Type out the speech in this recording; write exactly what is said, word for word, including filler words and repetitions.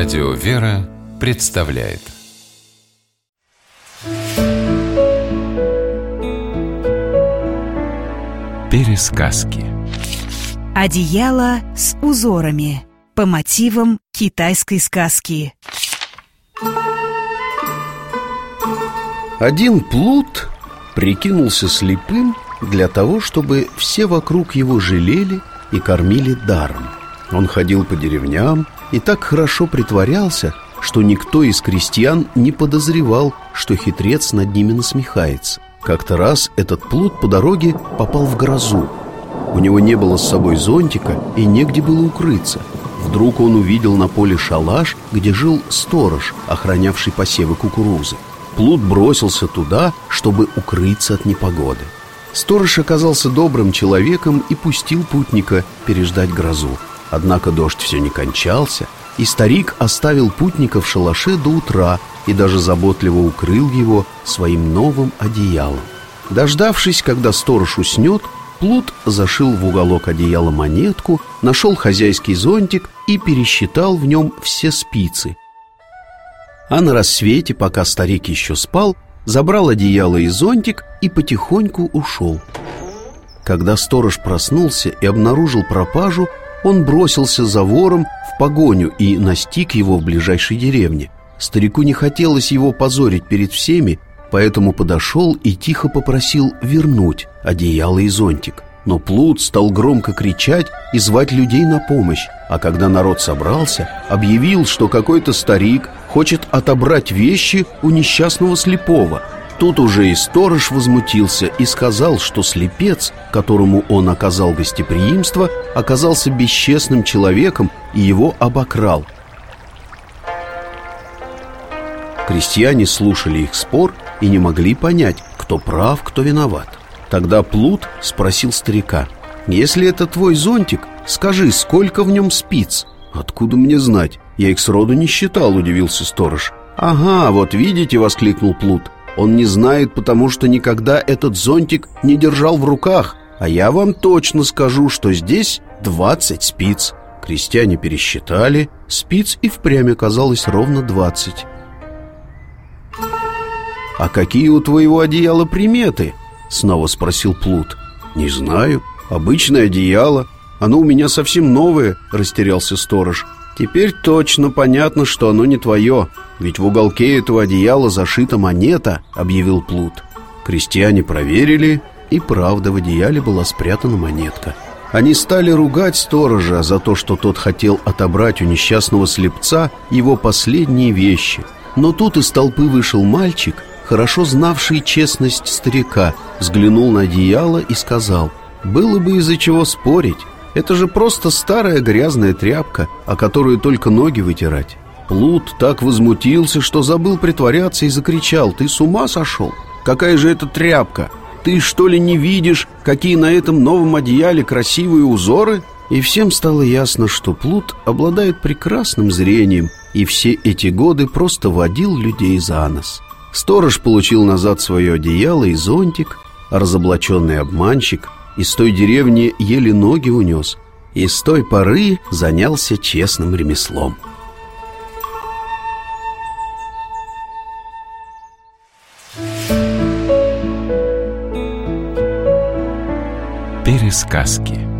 Радио «Вера» представляет Пересказки. Одеяло с узорами по мотивам китайской сказки. Один плут прикинулся слепым для того, чтобы все вокруг его жалели и кормили даром. Он ходил по деревням и так хорошо притворялся, что никто из крестьян не подозревал, что хитрец над ними насмехается. Как-то раз этот плут по дороге попал в грозу. У него не было с собой зонтика и негде было укрыться. Вдруг он увидел на поле шалаш, где жил сторож, охранявший посевы кукурузы. Плут бросился туда, чтобы укрыться от непогоды. Сторож оказался добрым человеком и пустил путника переждать грозу. Однако дождь все не кончался, и старик оставил путника в шалаше до утра и даже заботливо укрыл его своим новым одеялом. Дождавшись, когда сторож уснет, плут зашил в уголок одеяла монетку, нашел хозяйский зонтик и пересчитал в нем все спицы. А на рассвете, пока старик еще спал, забрал одеяло и зонтик и потихоньку ушел. Когда сторож проснулся и обнаружил пропажу, он бросился за вором в погоню и настиг его в ближайшей деревне. Старику не хотелось его позорить перед всеми, поэтому подошел и тихо попросил вернуть одеяло и зонтик. Но плут стал громко кричать и звать людей на помощь, а когда народ собрался, объявил, что какой-то старик хочет отобрать вещи у несчастного слепого. Тут уже и сторож возмутился и сказал, что слепец, которому он оказал гостеприимство, оказался бесчестным человеком и его обокрал. Крестьяне слушали их спор и не могли понять, кто прав, кто виноват. Тогда плут спросил старика: «Если это твой зонтик, скажи, сколько в нем спиц?» «Откуда мне знать? Я их сроду не считал», — удивился сторож. «Ага, вот видите», — воскликнул плут, «он не знает, потому что никогда этот зонтик не держал в руках, а я вам точно скажу, что здесь двадцать спиц». Крестьяне пересчитали, спиц и впрямь оказалось ровно двадцать. «А какие у твоего одеяла приметы?» — снова спросил плут. «Не знаю, обычное одеяло. Оно у меня совсем новое», — растерялся сторож. «Теперь точно понятно, что оно не твое, ведь в уголке этого одеяла зашита монета», — объявил плут. Крестьяне проверили, и правда в одеяле была спрятана монетка. Они стали ругать сторожа за то, что тот хотел отобрать у несчастного слепца его последние вещи. Но тут из толпы вышел мальчик, хорошо знавший честность старика, взглянул на одеяло и сказал: «Было бы из-за чего спорить. Это же просто старая грязная тряпка, о которую только ноги вытирать». Плут так возмутился, что забыл притворяться и закричал: «Ты с ума сошел? Какая же это тряпка? Ты что ли не видишь, какие на этом новом одеяле красивые узоры?» И всем стало ясно, что плут обладает прекрасным зрением и все эти годы просто водил людей за нос. Сторож получил назад свое одеяло и зонтик, а разоблаченный обманщик из той деревни еле ноги унес и с той поры занялся честным ремеслом. Пересказки.